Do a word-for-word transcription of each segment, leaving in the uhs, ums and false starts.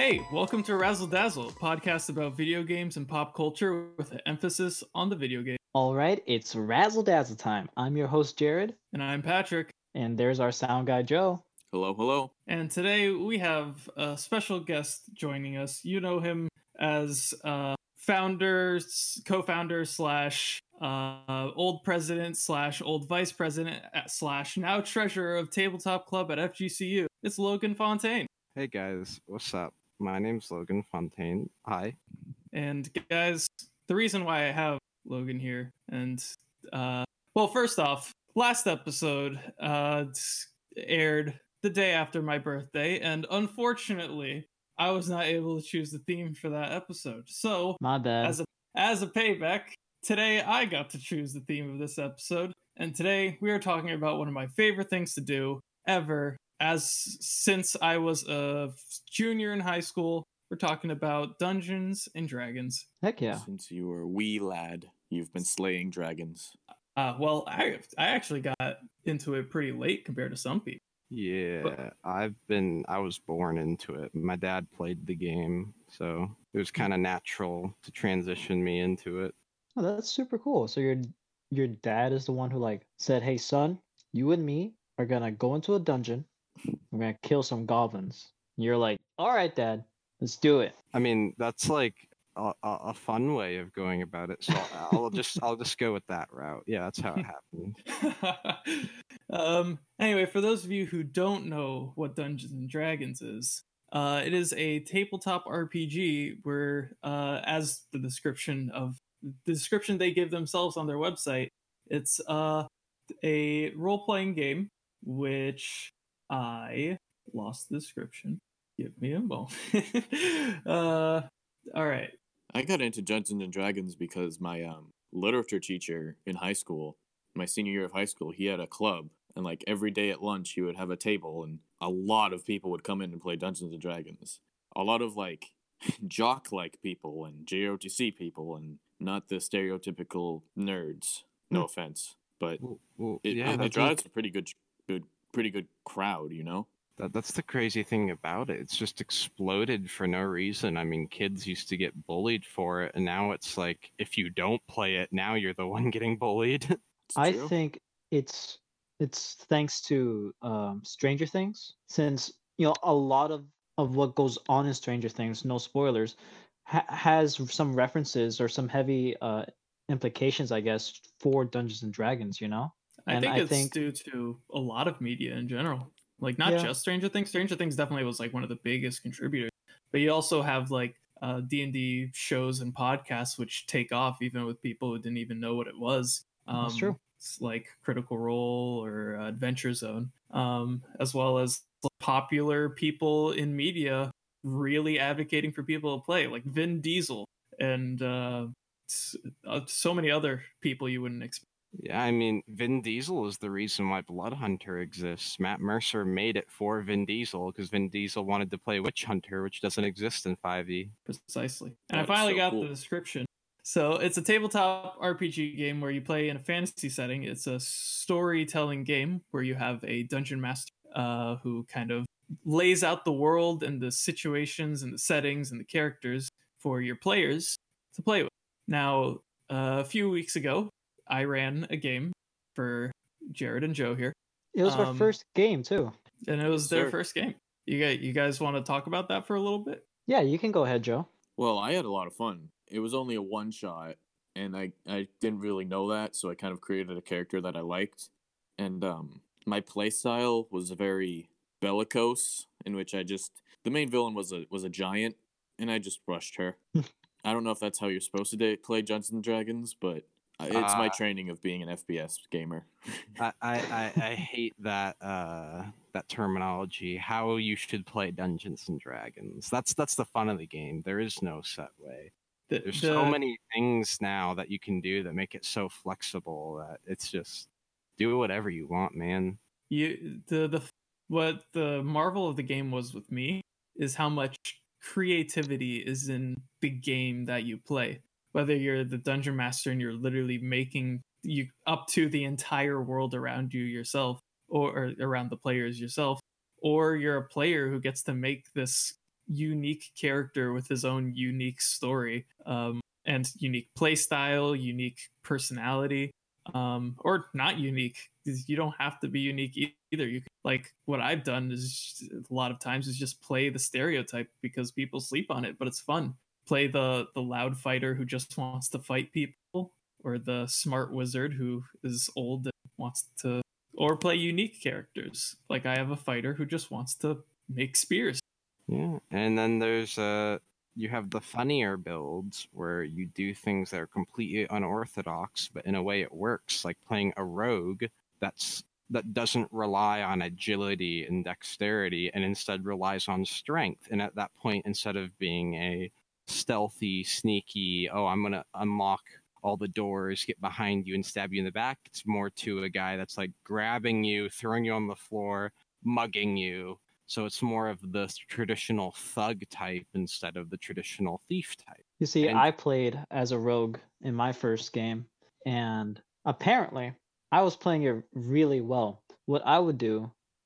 Hey, welcome to Razzle Dazzle, a podcast about video games and pop culture with an emphasis on the video game. All right, it's Razzle Dazzle time. I'm your host, Jared. And I'm Patrick. And there's our sound guy, Joe. Hello, hello. And today we have a special guest joining us. You know him as uh, founder, co-founder slash uh, old president slash old vice president slash now treasurer of Tabletop Club at F G C U. It's Logan Fontaine. Hey guys, what's up? My name's Logan Fontaine. Hi. And guys, the reason why I have Logan here, and uh, well, first off, last episode uh, aired the day after my birthday, and unfortunately, I was not able to choose the theme for that episode. So, my bad. As a as a payback, today I got to choose the theme of this episode, and today we are talking about one of my favorite things to do ever. As since I was a junior in high school, we're talking about Dungeons and Dragons. Heck yeah. Since you were a wee lad, you've been slaying dragons. Uh, well, I I actually got into it pretty late compared to some people. Yeah, But- I've been, I was born into it. My dad played the game, so it was kind of natural to transition me into it. Oh, that's super cool. So your your dad is the one who like said, "Hey son, you and me are gonna go into a dungeon. We're gonna kill some goblins." And you're like, "All right, Dad, let's do it." I mean, that's like a, a, a fun way of going about it. So I'll just, I'll just go with that route. Yeah, that's how it happened. um. Anyway, for those of you who don't know what Dungeons and Dragons is, uh, it is a tabletop R P G where, uh, as the description of the description they give themselves on their website, it's uh a role-playing game which I lost the description. Give me a moment. uh, all right. I got into Dungeons and Dragons because my um, literature teacher in high school, my senior year of high school, he had a club. And like every day at lunch, he would have a table and a lot of people would come in and play Dungeons and Dragons. A lot of like jock-like people and J O T C people and not the stereotypical nerds. No offense. But Well, well, it, yeah, it, it that's, drives a pretty good, good, pretty good crowd, you know? that, that's the crazy thing about it. It's just exploded for no reason. I mean, kids used to get bullied for it, and now it's like, if you don't play it, now you're the one getting bullied. It's I true. think it's it's thanks to um, Stranger Things, since you know a lot of of what goes on in Stranger Things, no spoilers, ha- has some references or some heavy uh, implications, I guess, for Dungeons and Dragons. You know. I And think I it's think- due to a lot of media in general. Like, not Yeah. just Stranger Things. Stranger Things definitely was like one of the biggest contributors. But you also have like uh, D and D shows and podcasts which take off even with people who didn't even know what it was. Um, That's true. It's like Critical Role or uh, Adventure Zone, um, as well as popular people in media really advocating for people to play, like Vin Diesel and uh, s- uh, so many other people you wouldn't expect. Yeah, I mean, Vin Diesel is the reason why Blood Hunter exists. Matt Mercer made it for Vin Diesel because Vin Diesel wanted to play Witch Hunter, which doesn't exist in five E. Precisely. And I That is finally so got cool. the description. So it's a tabletop R P G game where you play in a fantasy setting. It's a storytelling game where you have a dungeon master uh, who kind of lays out the world and the situations and the settings and the characters for your players to play with. Now, uh, a few weeks ago, I ran a game for Jared and Joe here, It was our Um, first game too. and it was Yes, their sir. first game. You guys, you guys want to talk about that for a little bit? Yeah, you can go ahead, Joe. Well, I had a lot of fun. It was only a one shot, and I, I didn't really know that, so I kind of created a character that I liked. And um, my playstyle was very bellicose, in which I just the main villain was a was a giant, and I just brushed her. I don't know if that's how you're supposed to da- play Dungeons and Dragons, but uh, it's my Uh, training of being an F P S gamer. I, I, I, I hate that uh, that terminology. How you should play Dungeons and Dragons. That's that's the fun of the game. There is no set way. The- There's the- so many things now that you can do that make it so flexible that it's just do whatever you want, man. you the the what the marvel of the game was with me is how much creativity is in the game that you play, whether you're the dungeon master and you're literally making you up to the entire world around you yourself, or, or around the players yourself, or you're a player who gets to make this unique character with his own unique story, um, and unique play style, unique personality, um, or not unique. You don't have to be unique either. You can, like what I've done is just, a lot of times is just play the stereotype because people sleep on it, but it's fun. Play the the loud fighter who just wants to fight people, or the smart wizard who is old and wants to, or play unique characters. Like I have a fighter who just wants to make spears. Yeah, and then there's uh you have the funnier builds where you do things that are completely unorthodox, but in a way it works, like playing a rogue that's that doesn't rely on agility and dexterity and instead relies on strength. And at that point, instead of being a stealthy, sneaky, oh, I'm gonna unlock all the doors, get behind you and stab you in the back, it's more to a guy that's like grabbing you, throwing you on the floor, mugging you. So it's more of the traditional thug type instead of the traditional thief type. You see, And- I played as a rogue in my first game, and apparently I was playing it really well. What I would do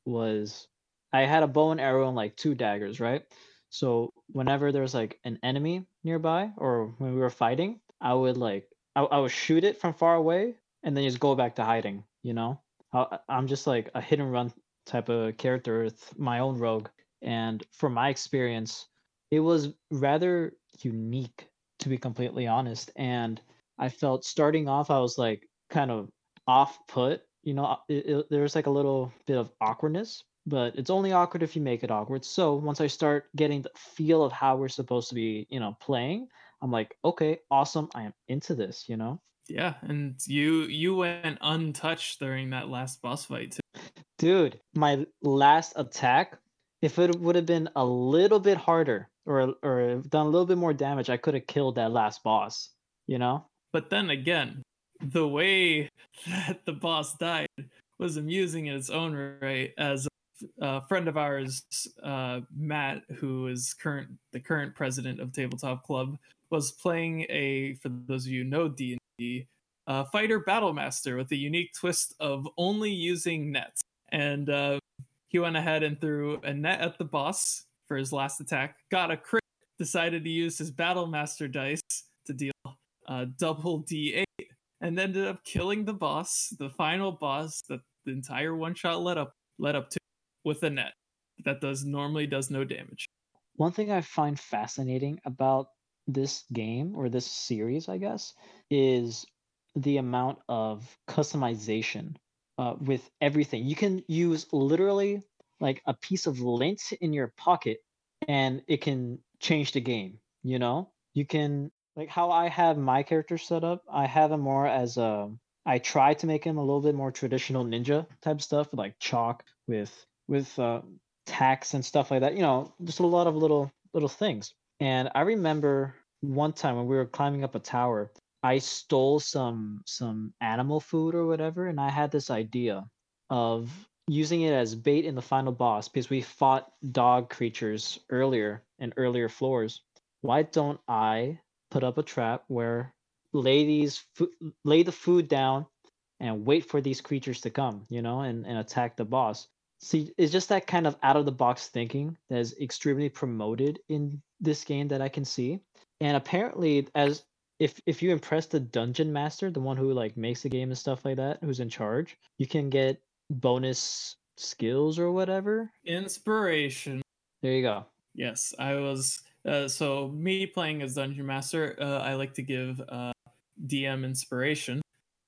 was I had a bow and arrow and like two daggers, right? So whenever there's like an enemy nearby or when we were fighting, I would like I, I would shoot it from far away and then just go back to hiding, you know? I, I'm just like a hit and run type of character with my own rogue. And from my experience, it was rather unique, to be completely honest. And I felt starting off, I was like kind of off put, you know, it, it, there was like a little bit of awkwardness, but it's only awkward if you make it awkward. So once I start getting the feel of how we're supposed to be, you know, playing, I'm like, okay, awesome. I am into this, you know? Yeah, and you you went untouched during that last boss fight too. Dude, my last attack, if it would have been a little bit harder or or done a little bit more damage, I could have killed that last boss, you know? But then again, the way that the boss died was amusing in its own right. As a friend of ours, uh, Matt, who is current the current president of Tabletop Club, was playing a, for those of you who know D and D, uh, fighter battle master with a unique twist of only using nets. And uh, he went ahead and threw a net at the boss for his last attack, got a crit, decided to use his battle master dice to deal uh, double D eight, and ended up killing the boss, the final boss that the entire one shot led up led up to, with a net that does normally does no damage. One thing I find fascinating about this game or this series, I guess, is the amount of customization uh, with everything. You can use literally like a piece of lint in your pocket and it can change the game, you know? You can, like how I have my character set up, I have him more as a, I try to make him a little bit more traditional ninja type stuff, like chalk with, with, uh, tacks and stuff like that, you know, just a lot of little little things. And I remember one time when we were climbing up a tower, I stole some some animal food or whatever, and I had this idea of using it as bait in the final boss because we fought dog creatures earlier in earlier floors. Why don't I put up a trap where lay these fo- lay the food down and wait for these creatures to come, you know, and, and attack the boss. See, it's just that kind of out of the box thinking that is extremely promoted in this game that I can see. And apparently, as if if you impress the dungeon master, the one who like makes the game and stuff like that, who's in charge, you can get bonus skills or whatever. Inspiration. There you go. Yes, I was. Uh, so me playing as dungeon master, uh, I like to give uh, D M inspiration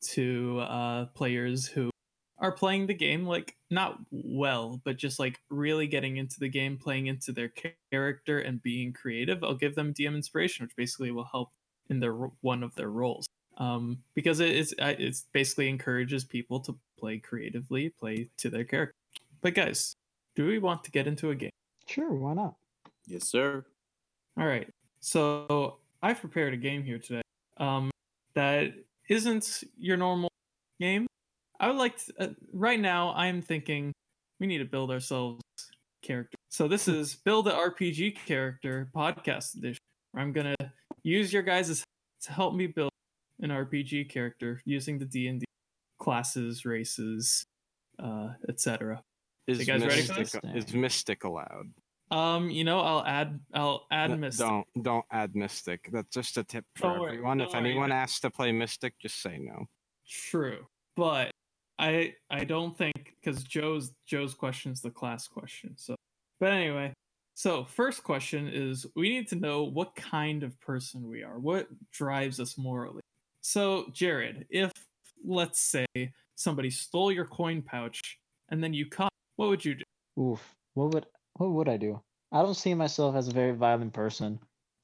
to uh, players who are playing the game like not well, but just like really getting into the game, playing into their character and being creative. I'll give them D M inspiration, which basically will help in their one of their roles, um, because it is it's basically encourages people to play creatively, play to their character. But guys, do we want to get into a game? Sure, why not? Yes, sir. All right. So I've prepared a game here today um, that isn't your normal game. I would like to, uh, right now I'm thinking we need to build ourselves character. So this is Build a R P G Character podcast edition, where I'm going to use your guys' to help me build an R P G character using the D and D classes, races, uh, et cetera. Is You guys ready for mystic, this? is mystic allowed? Um, you know, I'll add I'll add N- Mystic. Don't don't add Mystic. That's just a tip for Don't worry, everyone. don't If worry. anyone asks to play Mystic, just say no. True, but I I don't think because Joe's Joe's question is the class question. So, but anyway, so first question is we need to know what kind of person we are. What drives us morally? So, Jared, if let's say somebody stole your coin pouch and then you caught, what would you do? Oof. What would what would I do? I don't see myself as a very violent person.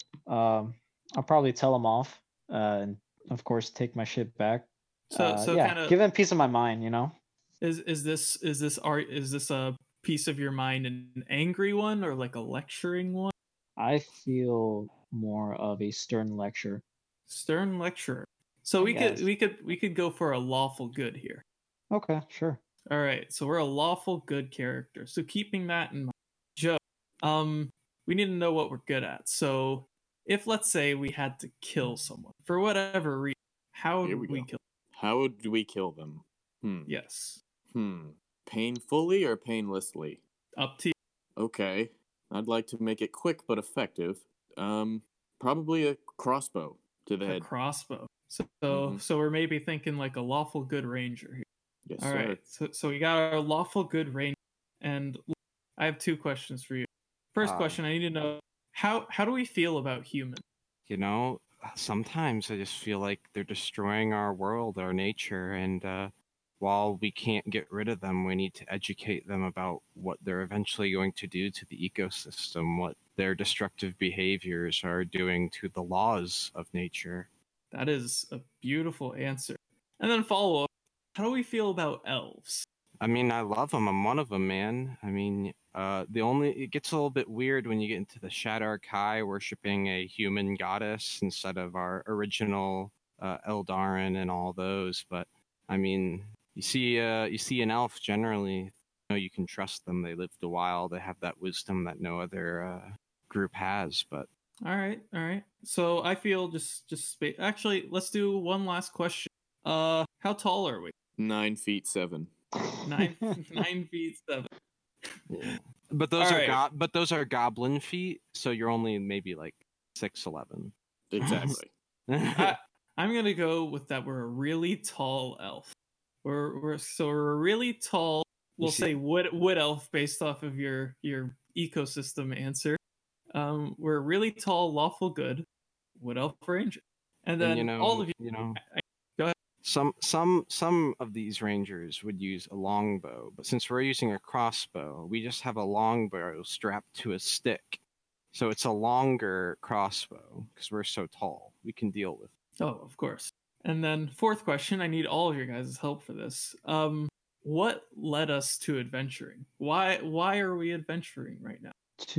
Um, I'll probably tell them off, uh, and of course take my shit back. So Uh, so yeah, kind of give them peace of my mind, you know. is is this is this art is this a piece of your mind an angry one or like a lecturing one? I feel more of a stern lecture. Stern lecturer. So I we could guess. we could we could go for a lawful good here. Okay, sure. All right, so we're a lawful good character. So keeping that in mind, Joe, um, we need to know what we're good at. So if let's say we had to kill someone for whatever reason, how Here would we we go. kill? How would we kill them? Hmm. Yes, Hmm. Painfully or painlessly? up to you. Okay. I'd like to make it quick but effective. Um, probably a crossbow to the A head. crossbow. So Mhm. so we're maybe thinking like a lawful good ranger here. Yes, All sir. right, so so we got our lawful good ranger, and I have two questions for you. First Um, question, I need to know how how do we feel about humans? You know, sometimes I just feel like they're destroying our world, our nature, and uh, while we can't get rid of them, we need to educate them about what they're eventually going to do to the ecosystem, what their destructive behaviors are doing to the laws of nature. That is a beautiful answer. And then follow up, how do we feel about elves? I mean, I love them. I'm one of them, man. I mean, uh, the only it gets a little bit weird when you get into the Shadar Kai worshiping a human goddess instead of our original uh, Eldarin and all those. But I mean, you see, uh, you see an elf generally. You know, you can trust them. They lived a while. They have that wisdom that no other uh, group has. But All right, all right. So I feel just just spa- actually, let's do one last question. Uh, how tall are we? Nine feet seven. Nine nine feet seven. yeah. But those All are right. go- but those are goblin feet, so you're only maybe like six eleven. Exactly. I, I'm gonna go with that. We're a really tall elf. We're we're so we're a really tall. We'll see- say wood wood elf based off of your your ecosystem answer. Um, we're a really tall, lawful good wood elf ranger, and then and you know, all of you. you know, Go ahead. some some some of these rangers would use a longbow, but since we're using a crossbow, we just have a longbow strapped to a stick, so it's a longer crossbow because we're so tall. We can deal with. Oh, of course. And then fourth question. I need all of your guys' help for this. Um, what led us to adventuring? Why why are we adventuring right now?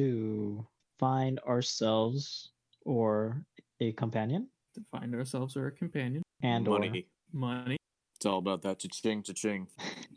To find ourselves or a companion To find ourselves or a companion. and Money. Money. It's all about that cha-ching, cha-ching.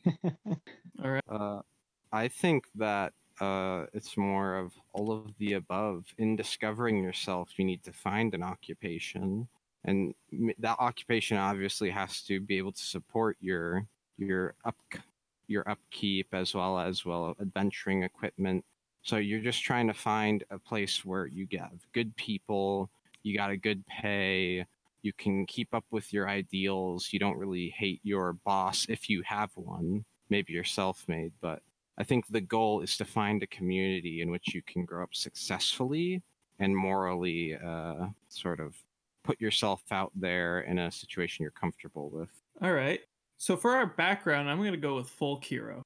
or All right. Uh, I think that uh, it's more of all of the above. In discovering yourself, you need to find an occupation, and m- that occupation obviously has to be able to support your your up your upkeep as well as well adventuring equipment. So you're just trying to find a place where you get good people, you got a good pay, you can keep up with your ideals, you don't really hate your boss if you have one. Maybe you're self-made, but I think the goal is to find a community in which you can grow up successfully and morally uh, sort of put yourself out there in a situation you're comfortable with. All right. So for our background, I'm gonna go with folk hero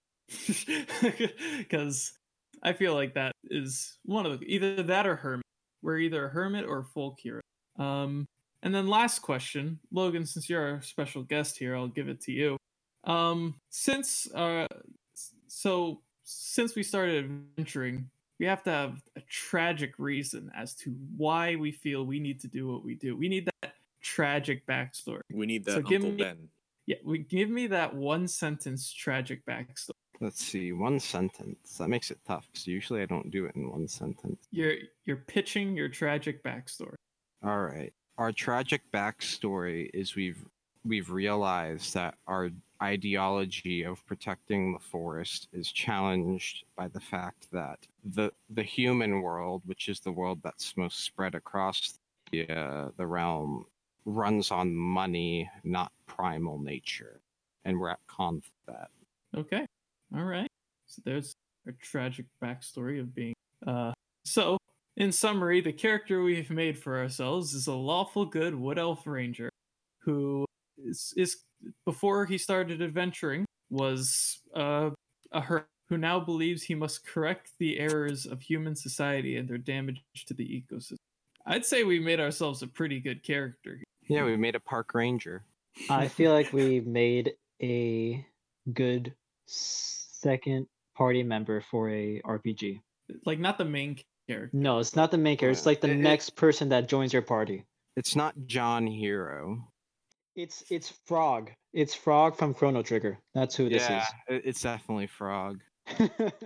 because I feel like that is one of the either that or hermit. We're either a hermit or a folk hero. Um, and then last question, Logan, since you're our special guest here, I'll give it to you. Um, since uh, so since we started adventuring, we have to have a tragic reason as to why we feel we need to do what we do. We need that tragic backstory. We need that So give Uncle me- Ben. Yeah, we give me that one sentence tragic backstory. Let's see, one sentence. That makes it tough because usually I don't do it in one sentence. You're you're pitching your tragic backstory. All right. Our tragic backstory is we've we've realized that our ideology of protecting the forest is challenged by the fact that the the human world, which is the world that's most spread across the uh, the realm, runs on money, not primal nature, and we're at con with that. Okay. All right. So there's a tragic backstory of being. Uh, so, in summary, the character we've made for ourselves is a lawful good wood elf ranger who is, is before he started adventuring, was uh, a hermit who now believes he must correct the errors of human society and their damage to the ecosystem. I'd say we made ourselves a pretty good character. Yeah, we made a park ranger. I feel like we made a good second party member for a R P G. Like, not the main character. No, it's not the main character. It's like the It- it- next person that joins your party. It's not John Hero. It's it's Frog. It's Frog from Chrono Trigger. That's who this Yeah, it- it's definitely Frog. is.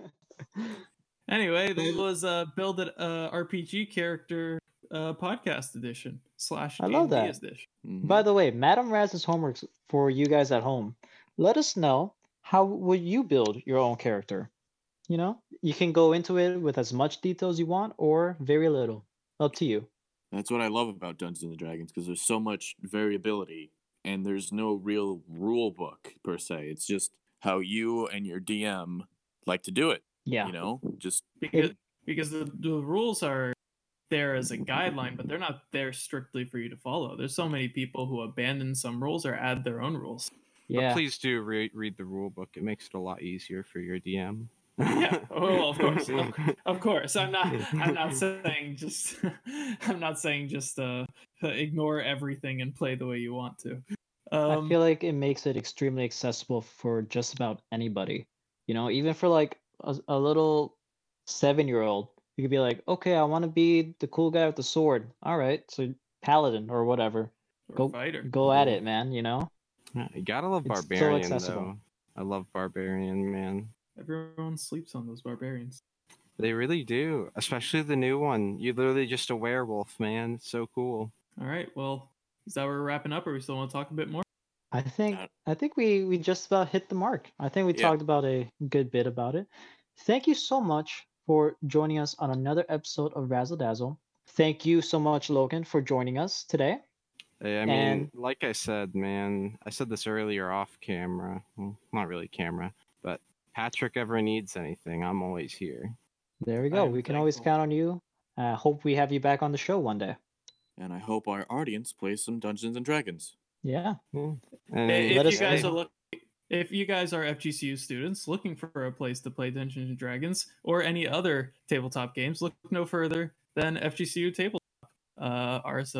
Anyway, that was a build an uh, R P G character uh, podcast edition slash I love D and D that. edition. Mhm. By the way, Madam Raz's homework for you guys at home. Let us know how would you build your own character. You know, you can go into it with as much detail as you want or very little. Up to you. That's what I love about Dungeons and Dragons because there's so much variability and there's no real rule book per se. It's just how you and your D M like to do it. Yeah. You know, just Because, because the, the rules are there as a guideline, but they're not there strictly for you to follow. There's so many people who abandon some rules or add their own rules. But Yeah. please do re- read the rule book. It makes it a lot easier for your D M. Yeah, oh, well, of course, of, of course. I'm not. I'm not saying just. I'm not saying just uh, ignore everything and play the way you want to. Um, I feel like it makes it extremely accessible for just about anybody. You know, even for like a, a little seven year old, you could be like, okay, I want to be the cool guy with the sword. All right, so paladin or whatever. or Go fighter. go at it, man. You know. Yeah, you gotta love It's so Barbarian, accessible. though. I love Barbarian, man. Everyone sleeps on those barbarians. They really do, especially the new one. You're literally just a werewolf, man. It's so cool. All right. Well, is that where we're wrapping up, or we still want to talk a bit more? I think Uh, I think we we just about hit the mark. I think we Yeah. talked about a good bit about it. Thank you so much for joining us on another episode of Razzle Dazzle. Thank you so much, Logan, for joining us today. Hey, I mean, And- like I said, man, I said this earlier off camera. Well, not really camera, but Patrick ever needs anything, I'm always here. There we I go. am We can always thankful. count on you. I uh, hope we have you back on the show one day. and I hope our audience plays some Dungeons and Dragons. Yeah. And if let you us guys know. are look, if you guys are F G C U students looking for a place to play Dungeons and Dragons or any other tabletop games, look no further than F G C U Tabletop. Uh, R S O,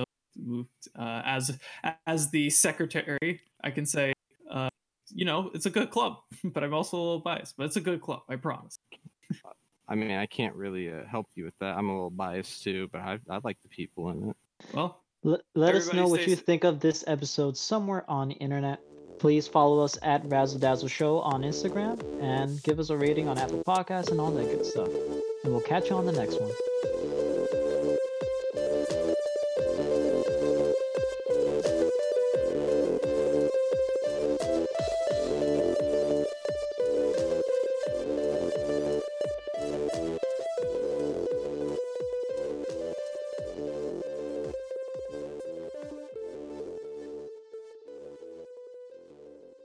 uh, as as the secretary, I can say, uh, you know, it's a good club, but I'm also a little biased. But it's a good club, I promise. I mean, I can't really uh, help you with that. I'm a little biased too, but I, I like the people in it. Well, L- let us Everybody know what stay you sa- think of this episode somewhere on the internet. Please follow us at Razzle Dazzle Show on Instagram and give us a rating on Apple Podcasts and all that good stuff. And we'll catch you on the next one.